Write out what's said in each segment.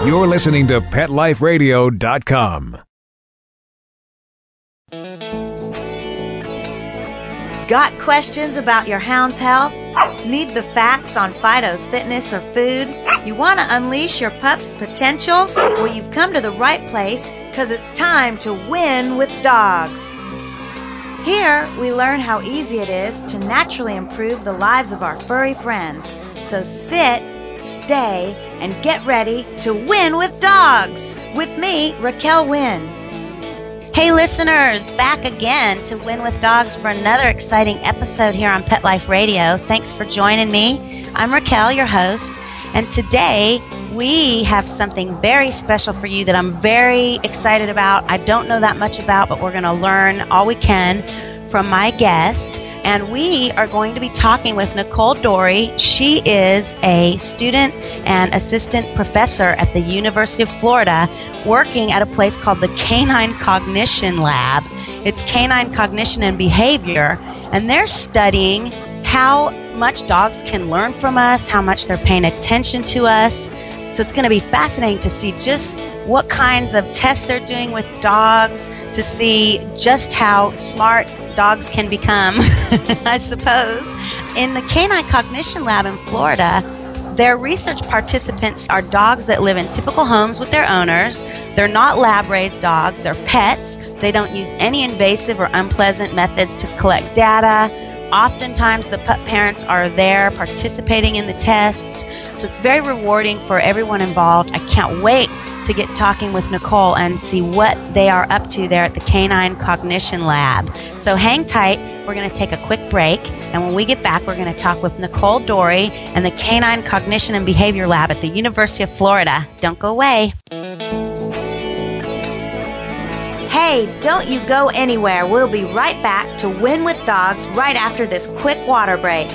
You're listening to PetLifeRadio.com. Got questions about your hound's health? Need the facts on Fido's fitness or food? You want to unleash your pup's potential? Well, you've come to the right place because it's time to win with dogs. Here, we learn how easy it is to naturally improve the lives of our furry friends. So sit, stay, and get ready to win with dogs. With me, Raquel Wynn. Hey listeners, back again to Win with Dogs for another exciting episode here on Pet Life Radio. Thanks for joining me. I'm Raquel, your host, and today we have something very special for you that I'm very excited about. I don't know that much about, but we're going to learn all we can from my guest. And we are going to be talking with Nicole Dorey. She is a student and assistant professor at the University of Florida, working at a place called the Canine Cognition Lab. It's canine cognition and behavior, and they're studying how much dogs can learn from us, how much they're paying attention to us. So it's going to be fascinating to see just what kinds of tests they're doing with dogs, to see just how smart dogs can become, I suppose. In the Canine Cognition Lab in Florida, their research participants are dogs that live in typical homes with their owners. They're not lab-raised dogs. They're pets. They don't use any invasive or unpleasant methods to collect data. Oftentimes, the pup parents are there participating in the tests. So it's very rewarding for everyone involved. I can't wait to get talking with Nicole and see what they are up to there at the Canine Cognition Lab. So hang tight. We're going to take a quick break. And when we get back, we're going to talk with Nicole Dorey and the Canine Cognition and Behavior Lab at the University of Florida. Don't go away. Hey, don't you go anywhere. We'll be right back to Win with Dogs right after this quick water break.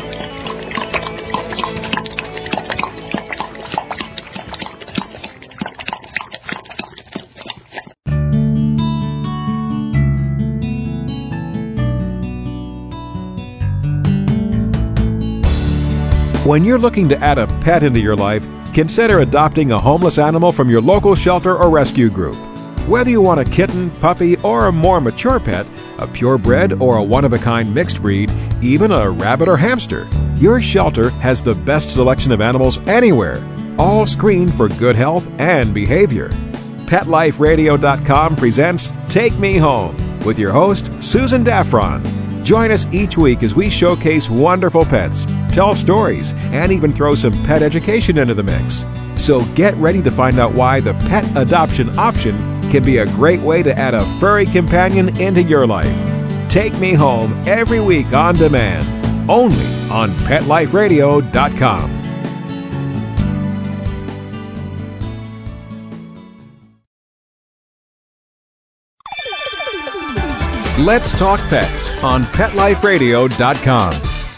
When you're looking to add a pet into your life, consider adopting a homeless animal from your local shelter or rescue group. Whether you want a kitten, puppy, or a more mature pet, a purebred or a one-of-a-kind mixed breed, even a rabbit or hamster, your shelter has the best selection of animals anywhere, all screened for good health and behavior. PetLifeRadio.com presents Take Me Home with your host, Susan Daffron. Join us each week as we showcase wonderful pets, tell stories, and even throw some pet education into the mix. So get ready to find out why the pet adoption option can be a great way to add a furry companion into your life. Take Me Home every week on demand, only on PetLifeRadio.com. Let's Talk Pets on PetLifeRadio.com.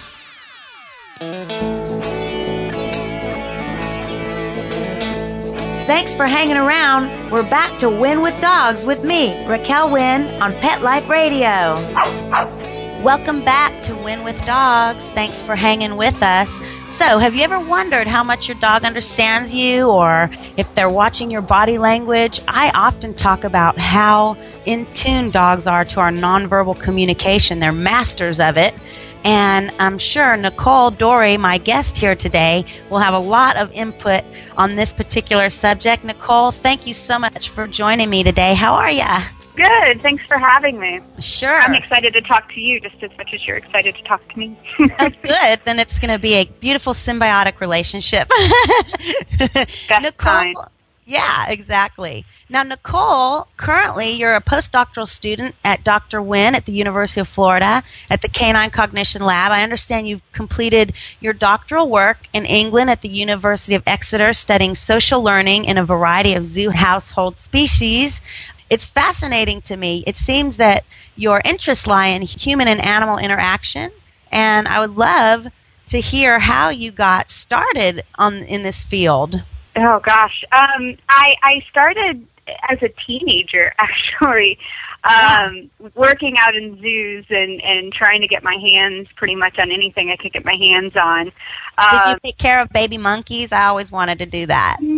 Thanks for hanging around. We're back to Win with Dogs with me, Raquel Wynn, on Pet Life Radio. Welcome back to Win with Dogs. Thanks for hanging with us. So, have you ever wondered how much your dog understands you, or if they're watching your body language? I often talk about how in tune dogs are to our nonverbal communication. They're masters of it. And I'm sure Nicole Dorey, my guest here today, will have a lot of input on this particular subject. Nicole, thank you so much for joining me today. How are you? Good. Thanks for having me. Sure. I'm excited to talk to you just as much as you're excited to talk to me. Oh, good. Then it's going to be a beautiful symbiotic relationship. That's Nicole, fine. Yeah, exactly. Now, Nicole, currently you're a postdoctoral student at Dr. Wynn at the University of Florida at the Canine Cognition Lab. I understand you've completed your doctoral work in England at the University of Exeter studying social learning in a variety of zoo household species. It's fascinating to me. It seems that your interests lie in human and animal interaction, and I would love to hear how you got started in this field. Oh, gosh. I started as a teenager, actually, working out in zoos and trying to get my hands pretty much on anything I could get my hands on. Did you take care of baby monkeys? I always wanted to do that.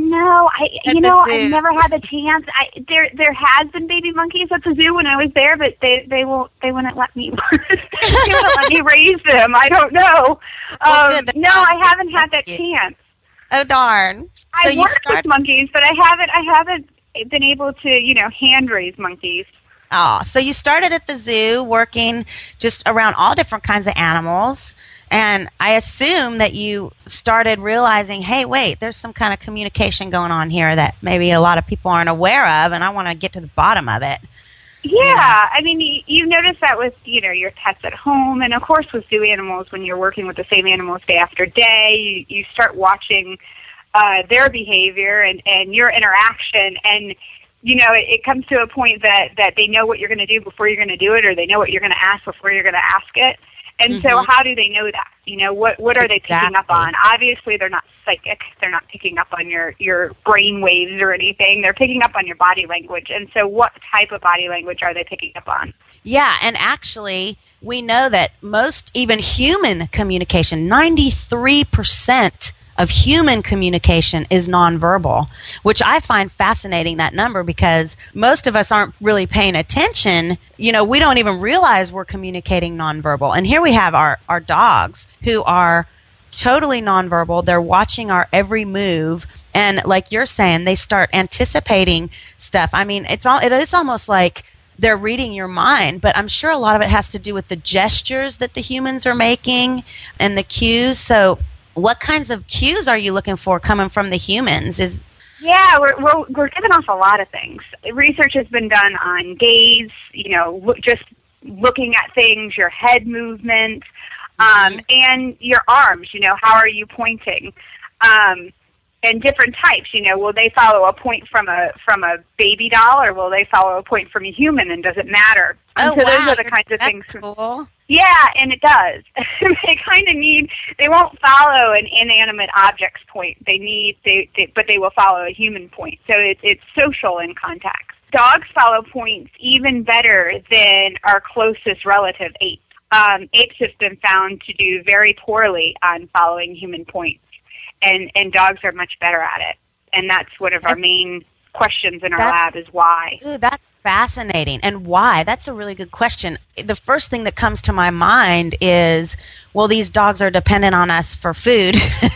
No, At you the know, zoo. I've never had the chance. There has been baby monkeys at the zoo when I was there, but they wouldn't let me. They wouldn't let me raise them. I don't know. Well, good. No, I haven't had that chance. Oh, darn. I've worked with monkeys, but I haven't been able to, hand raise monkeys. Oh, so you started at the zoo working just around all different kinds of animals, and I assume that you started realizing, hey, wait, there's some kind of communication going on here that maybe a lot of people aren't aware of, and I want to get to the bottom of it. Yeah, I mean, you notice that with, your pets at home, and of course with zoo animals, when you're working with the same animals day after day, you start watching their behavior and your interaction, and, it comes to a point that they know what you're going to do before you're going to do it, or they know what you're going to ask before you're going to ask it. And so how do they know that? What are they picking up on? Obviously, they're not psychic. They're not picking up on your brain waves or anything. They're picking up on your body language. And so what type of body language are they picking up on? Yeah, and actually, we know that most, even human communication, 93% of human communication is nonverbal, which I find fascinating, that number, because most of us aren't really paying attention. We don't even realize we're communicating nonverbal. And here we have our dogs who are totally nonverbal. They're watching our every move. And like you're saying, they start anticipating stuff. I mean, it is almost like they're reading your mind, but I'm sure a lot of it has to do with the gestures that the humans are making and the cues. So what kinds of cues are you looking for coming from the humans? Yeah, we're giving off a lot of things. Research has been done on gaze, just looking at things, your head movement, and your arms. How are you pointing? And different types. Will they follow a point from a baby doll, or will they follow a point from a human? And does it matter? Oh, so wow. Those are the kinds of That's things. Cool. Yeah, and it does. They won't follow an inanimate object's point. But they will follow a human point. So it's social in context. Dogs follow points even better than our closest relative, apes. Apes have been found to do very poorly on following human points, and dogs are much better at it. And that's one of our main questions in our lab is why. Ooh, that's fascinating. And why? That's a really good question. The first thing that comes to my mind is, well, these dogs are dependent on us for food.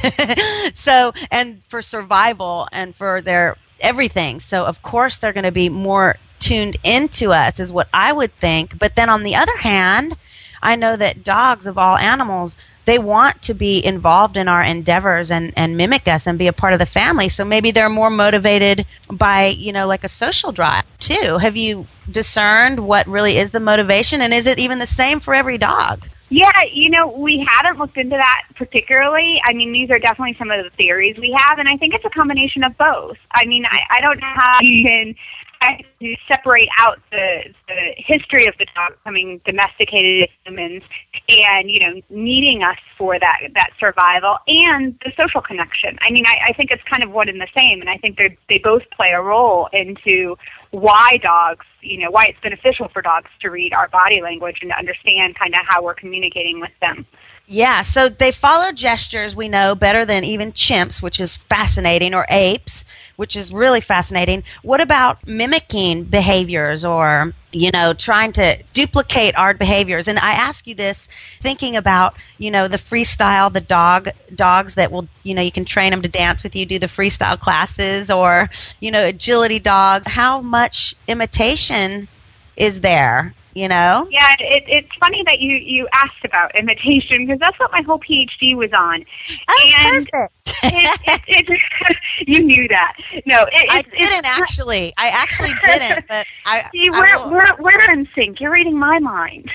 And for survival and for their everything. So of course they're going to be more tuned into us is what I would think. But then on the other hand, I know that dogs of all animals, they want to be involved in our endeavors and mimic us and be a part of the family. So maybe they're more motivated by, like a social drive too. Have you discerned what really is the motivation, and is it even the same for every dog? Yeah, we haven't looked into that particularly. I mean, these are definitely some of the theories we have, and I think it's a combination of both. I mean, I don't know how you can to separate out the history of the dog becoming domesticated as humans and, needing us for that survival and the social connection. I mean, I think it's kind of one and the same, and I think they both play a role into why dogs, why it's beneficial for dogs to read our body language and to understand kind of how we're communicating with them. Yeah, so they follow gestures, we know, better than even chimps, which is fascinating, or apes, which is really fascinating. What about mimicking behaviors or, trying to duplicate our behaviors? And I ask you this thinking about, the freestyle, the dogs that will, you can train them to dance with you, do the freestyle classes, or, agility dogs. How much imitation is there? Yeah, it's funny that you asked about imitation, because that's what my whole PhD was on. Oh, and perfect. You knew that. No, I didn't actually. I actually didn't, but See, we're in sync. You're reading my mind.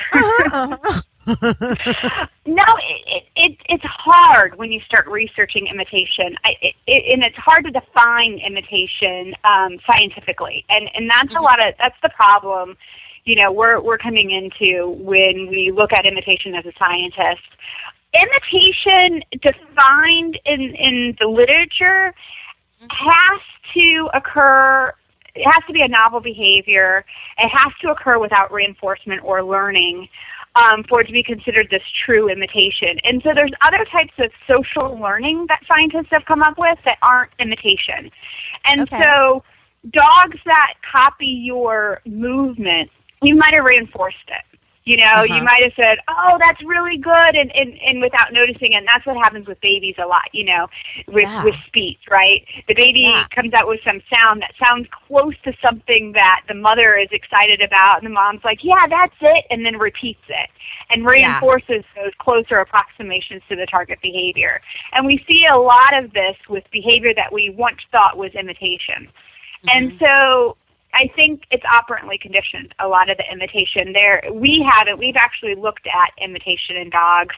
No, it's hard when you start researching imitation, and it's hard to define imitation scientifically, and that's that's the problem. We're coming into when we look at imitation as a scientist. Imitation defined in the literature has to occur. It has to be a novel behavior. It has to occur without reinforcement or learning. for it to be considered this true imitation. And so there's other types of social learning that scientists have come up with that aren't imitation. And so dogs that copy your movement, you might have reinforced it. You know, you might have said, oh, that's really good, and without noticing it. And that's what happens with babies a lot, you know, with speech, right? The baby comes out with some sound that sounds close to something that the mother is excited about, and the mom's like, yeah, that's it, and then repeats it and reinforces those closer approximations to the target behavior. And we see a lot of this with behavior that we once thought was imitation. And so I think it's operantly conditioned, a lot of the imitation there. We've actually looked at imitation in dogs,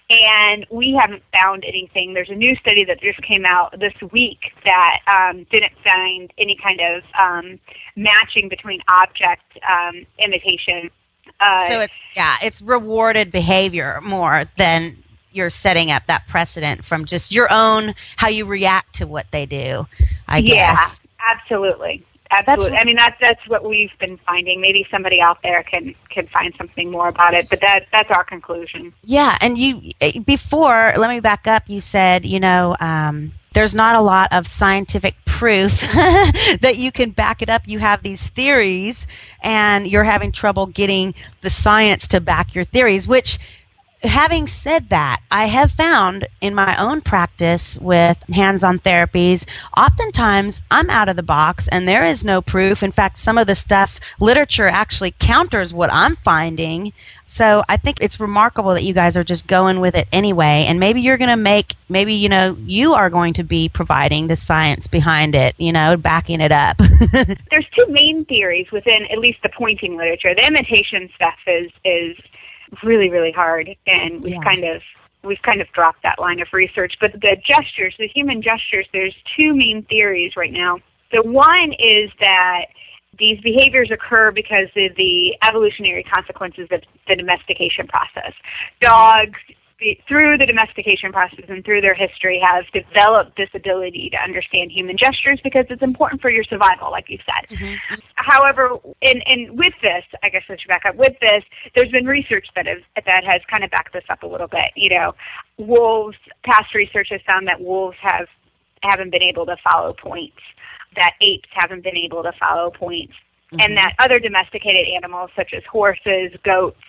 and we haven't found anything. There's a new study that just came out this week that didn't find any kind of matching between object imitation. So it's rewarded behavior more than you're setting up that precedent from just your own, how you react to what they do, I guess. Yeah, absolutely. Absolutely. I mean, that's what we've been finding. Maybe somebody out there can find something more about it, but that's our conclusion. Yeah, and before, let me back up, you said, you know, there's not a lot of scientific proof that you can back it up. You have these theories, and you're having trouble getting the science to back your theories, which, having said that, I have found in my own practice with hands-on therapies, oftentimes I'm out of the box and there is no proof. In fact, some of the literature actually counters what I'm finding. So I think it's remarkable that you guys are just going with it anyway. And maybe you're going to you are going to be providing the science behind it, you know, backing it up. There's two main theories within at least the pointing literature. The imitation stuff is really, really hard, and we've kind of dropped that line of research. But the gestures, the human gestures, there's two main theories right now. The one is that these behaviors occur because of the evolutionary consequences of the domestication process. Dogs, through the domestication process and through their history, have developed this ability to understand human gestures because it's important for your survival, like you said. However, and with this, I guess I should back up. With this, there's been research that has kind of backed this up a little bit. You know, wolves. Past research has found that wolves haven't been able to follow points, that apes haven't been able to follow points, and that other domesticated animals such as horses, goats,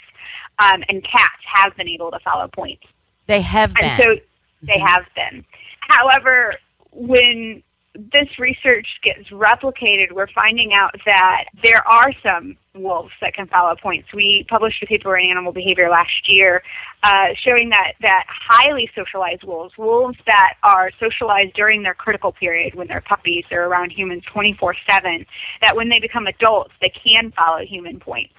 and cats have been able to follow points. They have been. And so they have been. However, when this research gets replicated, we're finding out that there are some wolves that can follow points. We published a paper in Animal Behavior last year showing that highly socialized wolves that are socialized during their critical period, when they're puppies, they're around humans 24/7, that when they become adults, they can follow human points.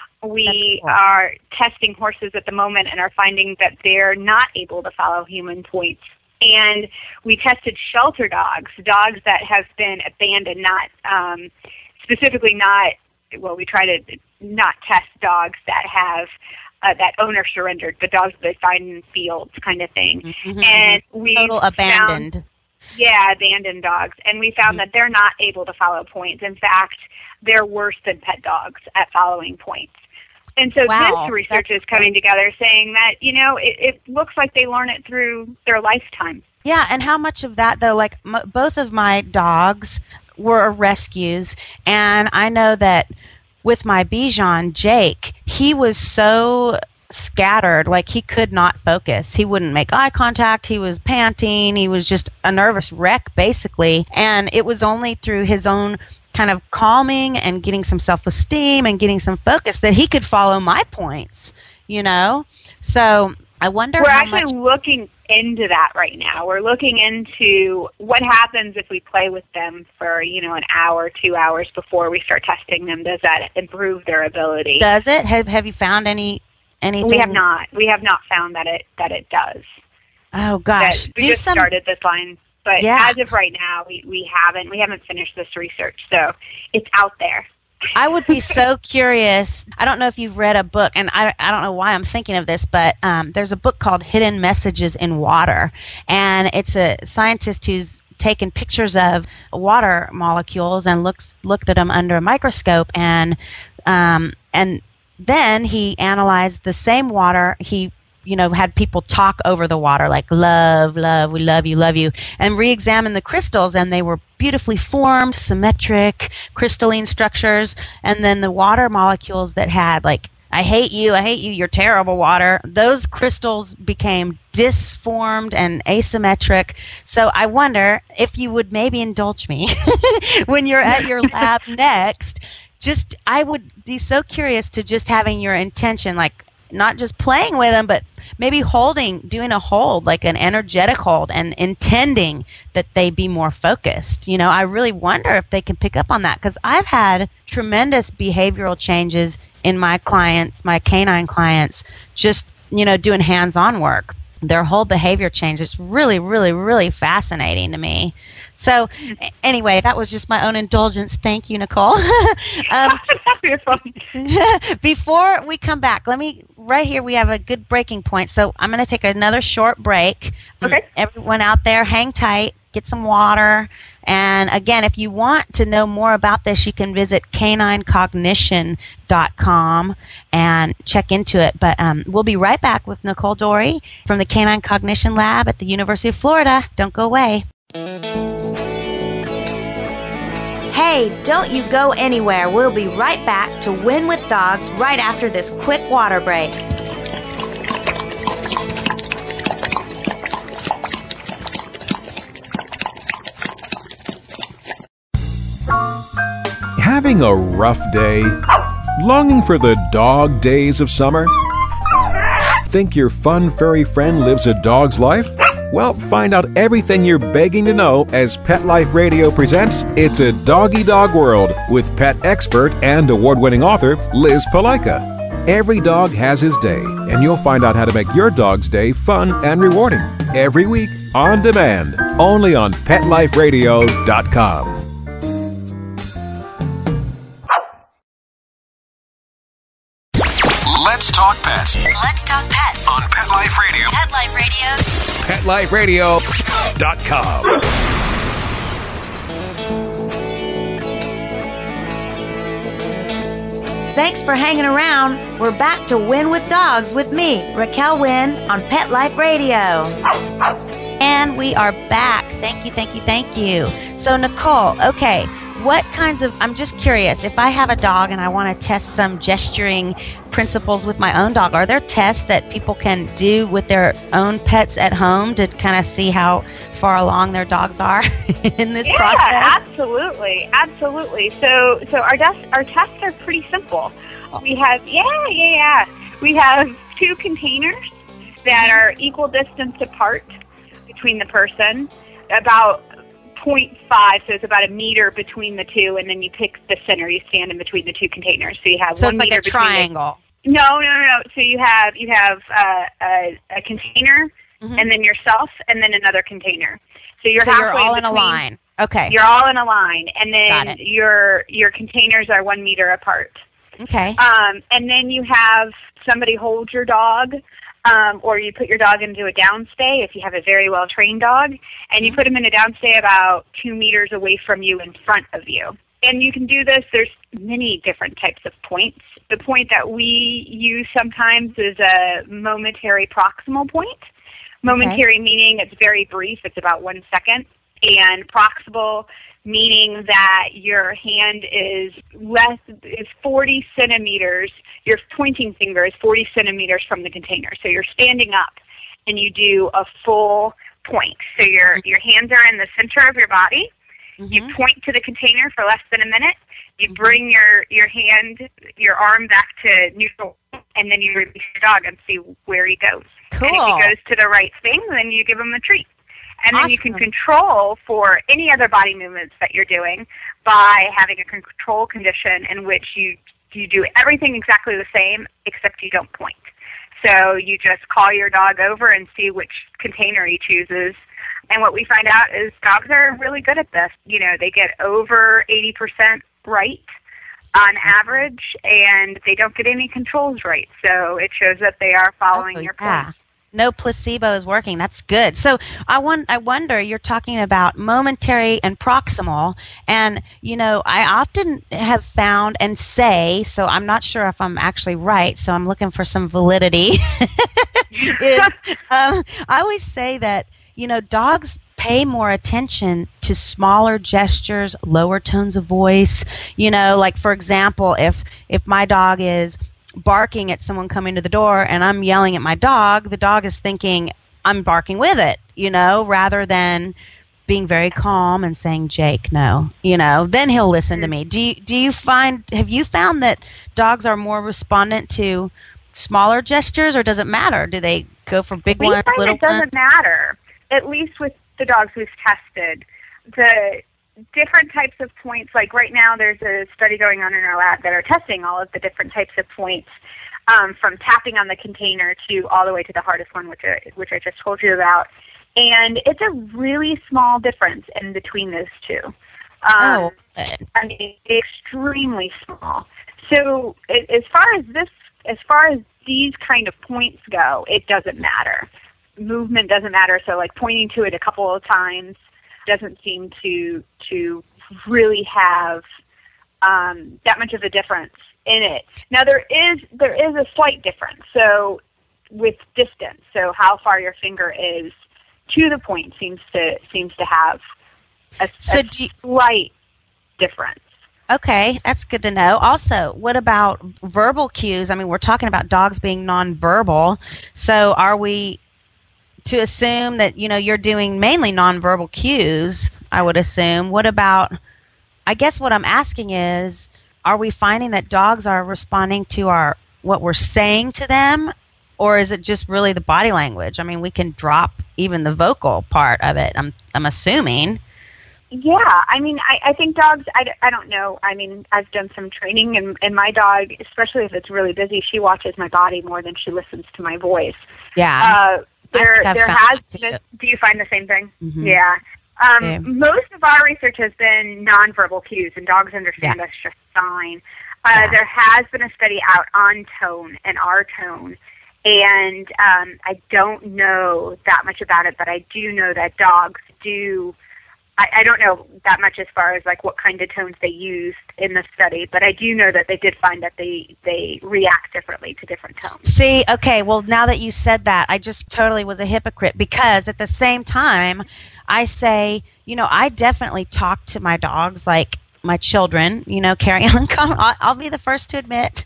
We are testing horses at the moment and are finding that they're not able to follow human points. And we tested shelter dogs that have been abandoned, we try to not test dogs that have that owner surrendered, the dogs that they find in fields kind of thing. And we total abandoned. Abandoned dogs. And we found that they're not able to follow points. In fact, they're worse than pet dogs at following points. And so this research is coming together saying that, you know, it looks like they learn it through their lifetime. Yeah, and how much of that, though, like both of my dogs were rescues, and I know that with my Bichon, Jake, he was so scattered, like he could not focus. He wouldn't make eye contact. He was panting. He was just a nervous wreck, basically. And it was only through his own kind of calming and getting some self-esteem and getting some focus that he could follow my points, you know? So I wonder We're actually looking into that right now. We're looking into what happens if we play with them for, you know, an hour, 2 hours before we start testing them. Does that improve their ability? Does it? Have you found anything? We have not. We have not found that it does. Oh gosh. We just started this line. But as of right now, we haven't finished this research, so it's out there. I would be so curious. I don't know if you've read a book, and I don't know why I'm thinking of this, but there's a book called Hidden Messages in Water, and it's a scientist who's taken pictures of water molecules and looked at them under a microscope, and then he analyzed the same water. He had people talk over the water like, love, love, we love you, and re-examine the crystals, and they were beautifully formed, symmetric, crystalline structures, and then the water molecules that had like, I hate you, you're terrible water, those crystals became disformed and asymmetric. So I wonder if you would maybe indulge me when you're at your lab next. I would be so curious to just having your intention, like not just playing with them, but maybe doing a hold, like an energetic hold, and intending that they be more focused. I really wonder if they can pick up on that, because I've had tremendous behavioral changes in my clients, my canine clients, just, doing hands-on work. Their whole behavior change. It's really, really, really fascinating to me. So, anyway, that was just my own indulgence. Thank you, Nicole. You're fine. Before we come back, right here we have a good breaking point. So I'm going to take another short break. Okay. Everyone out there, hang tight, get some water. And again, if you want to know more about this, you can visit caninecognition.com and check into it. But we'll be right back with Nicole Dorey from the Canine Cognition Lab at the University of Florida. Don't go away. Hey, don't you go anywhere. We'll be right back to Win with Dogs right after this quick water break. Having a rough day? Longing for the dog days of summer? Think your fun furry friend lives a dog's life? Well, find out everything you're begging to know as Pet Life Radio presents It's a Doggy Dog World with pet expert and award-winning author Liz Palaika. Every dog has his day, and you'll find out how to make your dog's day fun and rewarding. Every week, on demand, only on PetLifeRadio.com. Let's talk pets. Let's talk pets On Pet Life Radio. Pet Life Radio. PetLifeRadio.com. Thanks for hanging around. We're back to Win with Dogs with me, Raquel Wynn, on Pet Life Radio. And we are back. Thank you. So, Nicole, okay, I'm just curious, if I have a dog and I want to test some gesturing principles with my own dog, are there tests that people can do with their own pets at home to kind of see how far along their dogs are in this process? Yeah, absolutely. So our tests are pretty simple. We have, we have 2 containers that are equal distance apart between the person, about 0.5, so it's about a meter between the 2, and then you pick the center. You stand in between the 2 containers, so you have 1 meter. So it's like a triangle. No. So you have a container, and then yourself, and then another container. So you're all in a line. Okay. You're all in a line, and then your containers are 1 meter apart. Okay. And then you have somebody hold your dog. Or you put your dog into a downstay if you have a very well-trained dog, and you put him in a downstay about 2 meters away from you in front of you. And you can do this. There's many different types of points. The point that we use sometimes is a momentary proximal point. Momentary meaning it's very brief. It's about 1 second. And proximal meaning that your hand is 40 centimeters, your pointing finger is 40 centimeters from the container. So you're standing up and you do a full point. So your hands are in the center of your body. You point to the container for less than a minute. You bring your arm back to neutral, and then you release your dog and see where he goes. Cool. And if he goes to the right thing, then you give him a treat. And then you can control for any other body movements that you're doing by having a control condition in which you do everything exactly the same except you don't point. So you just call your dog over and see which container he chooses. And what we find out is dogs are really good at this. They get over 80% right on average, and they don't get any controls right. So it shows that they are following your point. no placebo is working. That's good. So I wonder, you're talking about momentary and proximal, and I often have found and say, so I'm not sure if I'm actually right, so I'm looking for some validity. I always say that dogs pay more attention to smaller gestures, lower tones of voice. Like for example, if my dog is barking at someone coming to the door and I'm yelling at my dog, the dog is thinking I'm barking with it, rather than being very calm and saying, Jake, no, then he'll listen to me. Have you found that dogs are more respondent to smaller gestures, or does it matter? Do they go for big ones, little ones? It doesn't matter, at least with the dogs we've tested. The different types of points, like right now there's a study going on in our lab that are testing all of the different types of points, from tapping on the container to all the way to the hardest one, which I just told you about. And it's a really small difference in between those two. I mean, extremely small. So as far as these kind of points go, it doesn't matter. Movement doesn't matter. So like pointing to it a couple of times doesn't seem to really have that much of a difference in it. Now there is a slight difference. So with distance, so how far your finger is to the point seems to have a slight difference. Okay, that's good to know. Also, what about verbal cues? I mean, we're talking about dogs being nonverbal. So are we to assume that, you're doing mainly nonverbal cues, I would assume? What about, I guess what I'm asking is, are we finding that dogs are responding to what we're saying to them, or is it just really the body language? I mean, we can drop even the vocal part of it, I'm assuming. Yeah, I mean, I think dogs, I don't know. I mean, I've done some training, and my dog, especially if it's really busy, she watches my body more than she listens to my voice. Yeah. There has been, do you find the same thing? Mm-hmm. Yeah. Most of our research has been nonverbal cues, and dogs understand us just fine. There has been a study out on tone and our tone, and I don't know that much about it, but I do know that dogs do. I don't know that much as far as like what kind of tones they used in the study, but I do know that they did find that they react differently to different tones. See, okay, well, now that you said that, I just totally was a hypocrite, because at the same time, I say, I definitely talk to my dogs like my children, Carrie Ellen, I'll be the first to admit,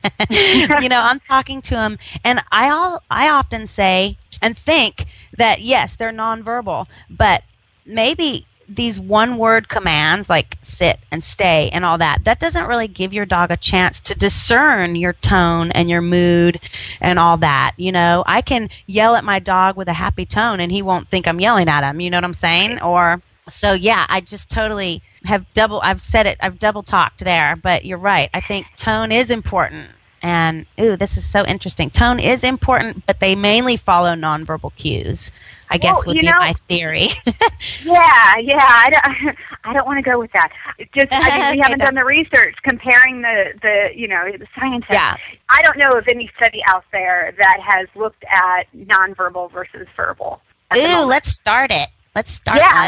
I'm talking to them, and I often say and think that, yes, they're nonverbal, but maybe these one-word commands like sit and stay and all that doesn't really give your dog a chance to discern your tone and your mood and all that. I can yell at my dog with a happy tone and he won't think I'm yelling at him. You know what I'm saying? So yeah, I just totally I've double talked there, but you're right. I think tone is important. And, this is so interesting. Tone is important, but they mainly follow nonverbal cues, I guess would be my theory. Yeah. I don't want to go with that. We haven't done the research comparing the scientists. Yeah. I don't know of any study out there that has looked at nonverbal versus verbal. Let's start it. Let's start. Yeah,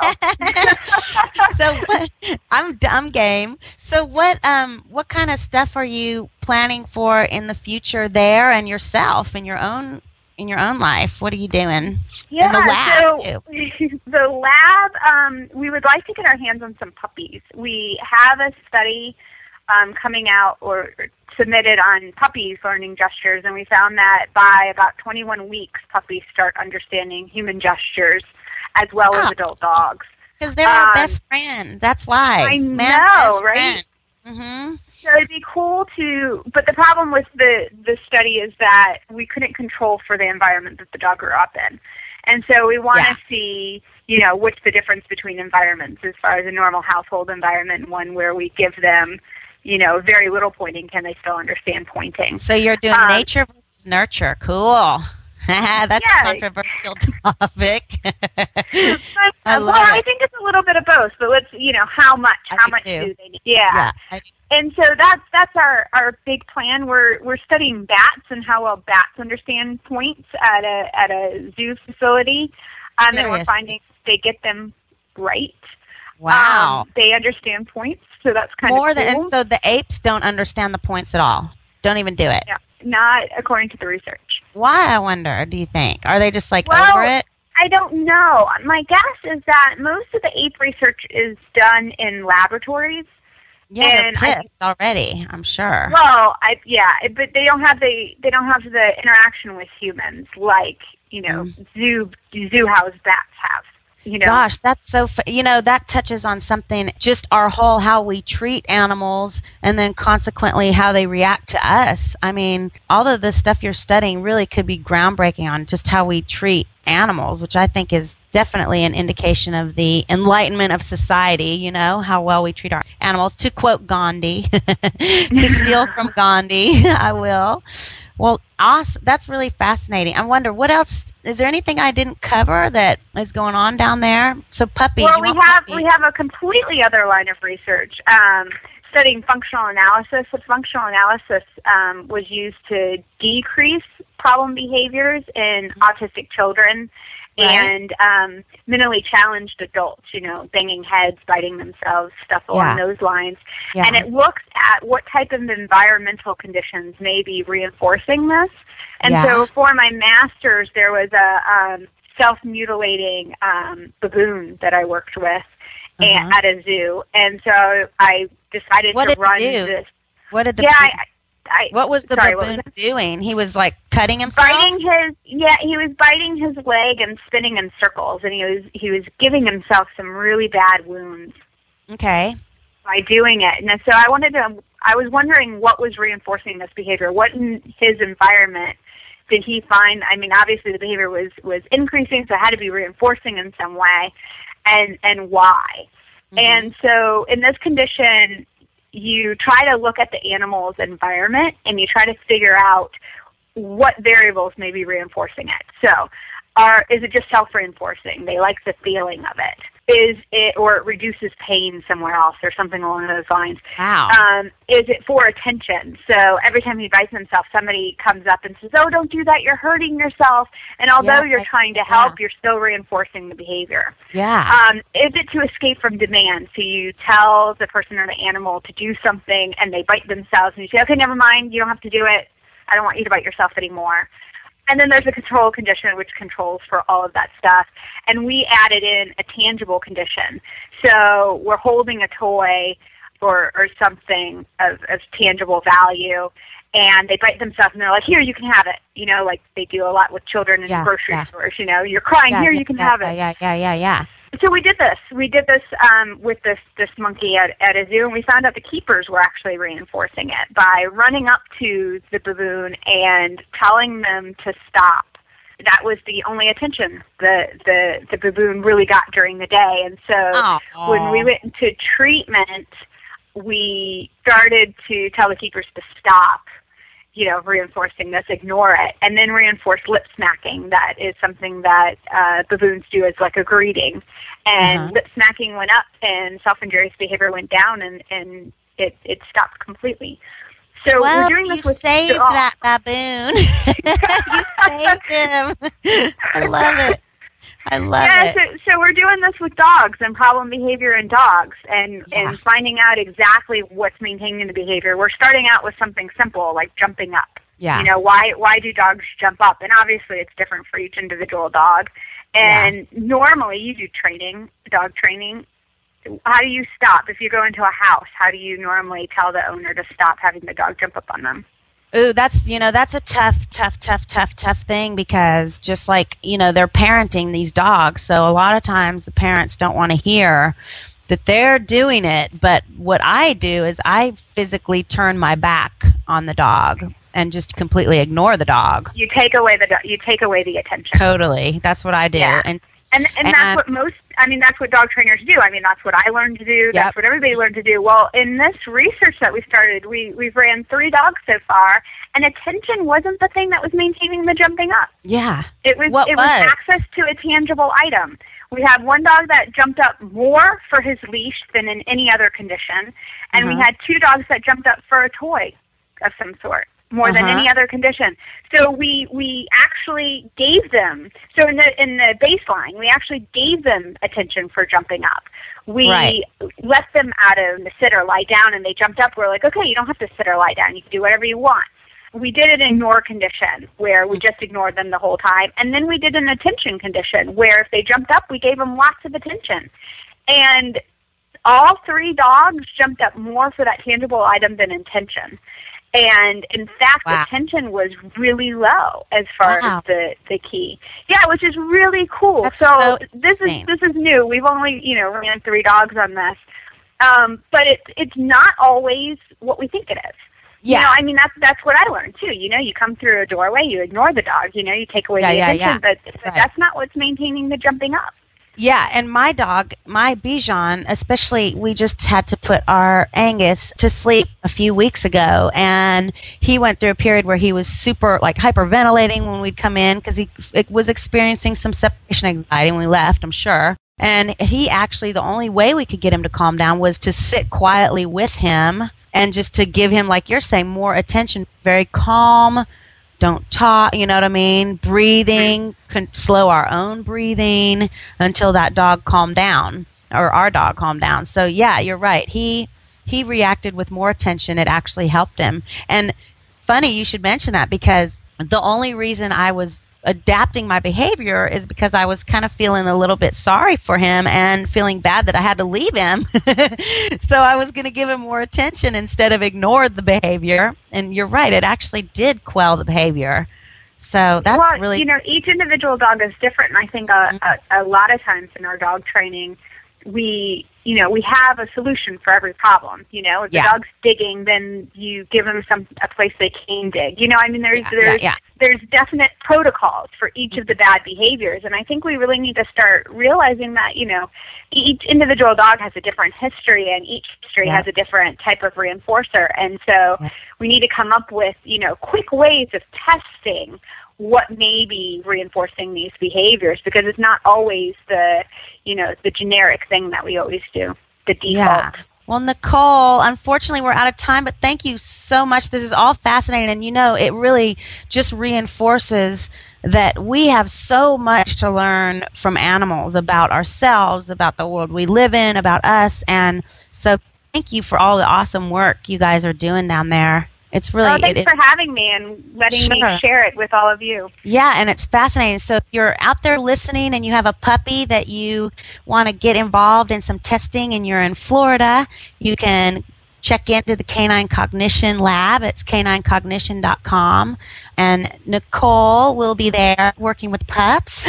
let's go. So I'm game. So what kind of stuff are you planning for in the future there, and yourself in your own life? What are you doing in the lab? So the lab, we would like to get our hands on some puppies. We have a study coming out or submitted on puppies learning gestures, and we found that by about 21 weeks, puppies start understanding human gestures as well as adult dogs. Because they're our best friend. That's why. I know, right? Mm-hmm. So it'd be cool but the problem with the study is that we couldn't control for the environment that the dog grew up in. And so we want to see, what's the difference between environments as far as a normal household environment and one where we give them, very little pointing. Can they still understand pointing? So you're doing nature versus nurture. Cool. That's a controversial topic. I think it's a little bit of both, but let's, how much do they need? Yeah. And so that's our big plan. We're studying bats and how well bats understand points at a zoo facility. And we're finding they get them right. Wow. They understand points, so that's kind of cool. And so the apes don't understand the points at all. Don't even do it. Yeah, not according to the research. Why, I wonder, do you think? Are they just over it? I don't know. My guess is that most of the ape research is done in laboratories. Yeah, they're pissed already, I'm sure. Well, but they don't have the interaction with humans like, zoo house bats have. Gosh, that's so that touches on something, just our whole how we treat animals and then consequently how they react to us. I mean, all of the stuff you're studying really could be groundbreaking on just how we treat animals, which I think is definitely an indication of the enlightenment of society, how well we treat our animals. To quote Gandhi, to steal from Gandhi, I will. Well, awesome. That's really fascinating. I wonder, what else, is there anything I didn't cover that is going on down there? So puppies. Well, we have a completely other line of research, studying functional analysis. So functional analysis was used to decrease problem behaviors in autistic children and mentally challenged adults, banging heads, biting themselves, stuff along those lines. Yeah. And it looks at what type of environmental conditions may be reinforcing this. And so for my master's, there was a self-mutilating baboon that I worked with at a zoo. And so I decided to run this. What did the what was the baboon doing? He was cutting himself? He was biting his leg and spinning in circles, and he was giving himself some really bad wounds. Okay. By doing it. And so I was wondering what was reinforcing this behavior. What in his environment did he find? I mean, obviously the behavior was increasing, so it had to be reinforcing in some way, and why. Mm-hmm. And so in this condition, you try to look at the animal's environment and you try to figure out what variables may be reinforcing it. So, is it just self-reinforcing? They like the feeling of it. Or it reduces pain somewhere else or something along those lines. Wow. Is it for attention? So every time he bites himself, somebody comes up and says, "Oh, don't do that, you're hurting yourself." And although you're trying to help, you're still reinforcing the behavior. Yeah. Is it to escape from demand? So you tell the person or the animal to do something and they bite themselves and you say, "Okay, never mind, you don't have to do it. I don't want you to bite yourself anymore." And then there's a control condition, which controls for all of that stuff. And we added in a tangible condition. So we're holding a toy or something of tangible value, and they bite themselves, and they're like, "Here, you can have it." Like they do a lot with children in grocery stores. You're crying, "Here, you can have it." Yeah. So we did this. We did this with this monkey at a zoo, and we found out the keepers were actually reinforcing it by running up to the baboon and telling them to stop. That was the only attention the baboon really got during the day. And so when we went into treatment, we started to tell the keepers to stop, reinforcing this, ignore it, and then reinforce lip smacking. That is something that baboons do as a greeting. And lip smacking went up, and self-injurious behavior went down, and it stopped completely. So we're doing this with saved that baboon. You saved him. I love it. So we're doing this with dogs and problem behavior in dogs and finding out exactly what's maintaining the behavior. We're starting out with something simple like jumping up. Yeah. Why do dogs jump up? And obviously it's different for each individual dog. And normally you do dog training. How do you stop? If you go into a house, how do you normally tell the owner to stop having the dog jump up on them? Ooh, that's a tough thing because just like, they're parenting these dogs. So a lot of times the parents don't want to hear that they're doing it. But what I do is I physically turn my back on the dog and just completely ignore the dog. You take away the attention. Totally. That's what I do. Yeah. And that's what dog trainers do. I mean, that's what I learned to do. That's what everybody learned to do. Well, in this research that we started, we've ran 3 dogs so far, and attention wasn't the thing that was maintaining the jumping up. Yeah. It was access to a tangible item. We had one dog that jumped up more for his leash than in any other condition, and we had 2 dogs that jumped up for a toy of some sort, more than any other condition. So we actually gave them, so in the baseline, we actually gave them attention for jumping up. We let them out of the sit or lie down, and they jumped up. We're like, okay, you don't have to sit or lie down. You can do whatever you want. We did an ignore condition where we just ignored them the whole time. And then we did an attention condition where if they jumped up, we gave them lots of attention. And all 3 dogs jumped up more for that tangible item than intention. And in fact, attention was really low as far as the key. Yeah, which is really cool. That's so this is new. We've only, ran 3 dogs on this. But it's not always what we think it is. Yeah. That's what I learned too. You come through a doorway, you ignore the dog, you take away the attention, but that's not what's maintaining the jumping up. Yeah, and my dog, my Bichon, especially, we just had to put our Angus to sleep a few weeks ago, and he went through a period where he was super, hyperventilating when we'd come in because he was experiencing some separation anxiety when we left, I'm sure. And he actually, the only way we could get him to calm down was to sit quietly with him and just to give him, like you're saying, more attention, very calm, don't talk, you know what I mean? Breathing, slow our own breathing until that dog calmed down, or our dog calmed down. So, yeah, you're right. He reacted with more attention. It actually helped him. And funny you should mention that because the only reason I was adapting my behavior is because I was kind of feeling a little bit sorry for him and feeling bad that I had to leave him. So I was going to give him more attention instead of ignore the behavior. And you're right, it actually did quell the behavior. So that's really... each individual dog is different. And I think a lot of times in our dog training, we have a solution for every problem. If the dog's digging, then you give them a place they can dig. There's definite protocols for each of the bad behaviors, and I think we really need to start realizing that, each individual dog has a different history, and each history has a different type of reinforcer, and so we need to come up with, quick ways of testing what may be reinforcing these behaviors, because it's not always the generic thing that we always do, the default. Yeah. Well, Nicole, unfortunately, we're out of time, but thank you so much. This is all fascinating, and it really just reinforces that we have so much to learn from animals about ourselves, about the world we live in, about us, and so thank you for all the awesome work you guys are doing down there. It's really... thanks for having me and letting me share it with all of you. Yeah, and it's fascinating. So if you're out there listening and you have a puppy that you want to get involved in some testing and you're in Florida, you can check into the Canine Cognition Lab. It's caninecognition.com. And Nicole will be there working with pups.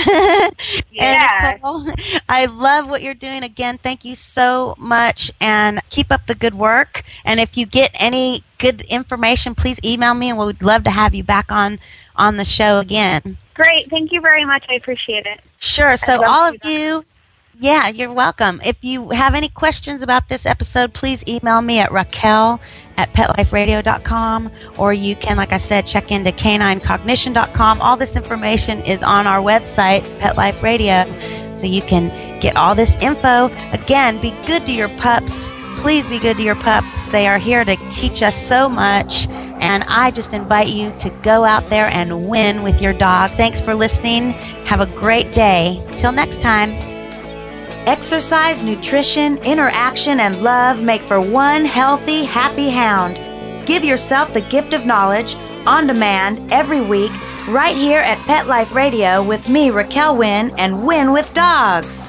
Yeah. And Nicole, I love what you're doing. Again, thank you so much. And keep up the good work. And if you get any good information, please email me, and we'd love to have you back on the show again. Great. Thank you very much. I appreciate it. Sure. So all of you... Yeah, you're welcome. If you have any questions about this episode, please email me at Raquel@PetLifeRadio.com, or you can, like I said, check into caninecognition.com. All this information is on our website, Pet Life Radio, so you can get all this info. Again, be good to your pups. Please be good to your pups. They are here to teach us so much, and I just invite you to go out there and win with your dog. Thanks for listening. Have a great day. Till next time. Exercise, nutrition, interaction, and love make for one healthy, happy hound. Give yourself the gift of knowledge on demand every week right here at Pet Life Radio with me, Raquel Wynn, and Win with Dogs.